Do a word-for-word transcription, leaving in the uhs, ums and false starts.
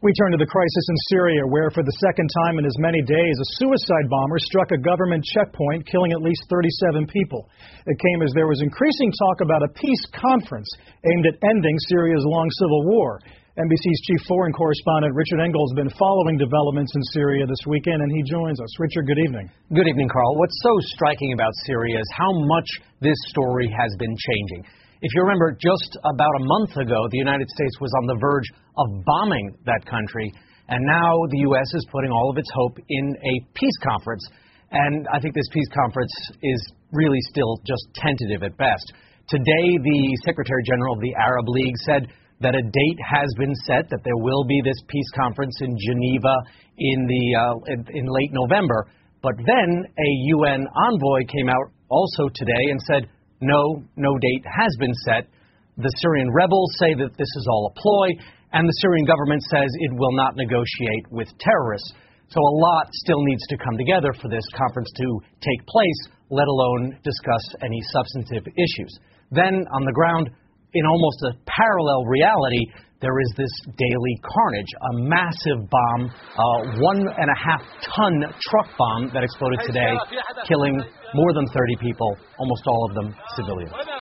We turn to the crisis in Syria, where for the second time in as many days, a suicide bomber struck a government checkpoint, killing at least thirty-seven people. It came as there was increasing talk about a peace conference aimed at ending Syria's long civil war. N B C's chief foreign correspondent Richard Engel has been following developments in Syria this weekend, and he joins us. Richard, good evening. Good evening, Carl. What's so striking about Syria is how much this story has been changing. If you remember, just about a month ago, the United States was on the verge of bombing that country, and now the U S is putting all of its hope in a peace conference. And I think this peace conference is really still just tentative at best. Today, the Secretary General of the Arab League said that a date has been set, that there will be this peace conference in Geneva in, the, uh, in, in late November. But then a U N envoy came out also today and said, No, no date has been set. The Syrian rebels say that this is all a ploy, and the Syrian government says it will not negotiate with terrorists. So a lot still needs to come together for this conference to take place, let alone discuss any substantive issues. Then, on the ground, in almost a parallel reality, there is this daily carnage, a massive bomb, a one and a half ton truck bomb that exploded today, killing more than thirty people, almost all of them civilians.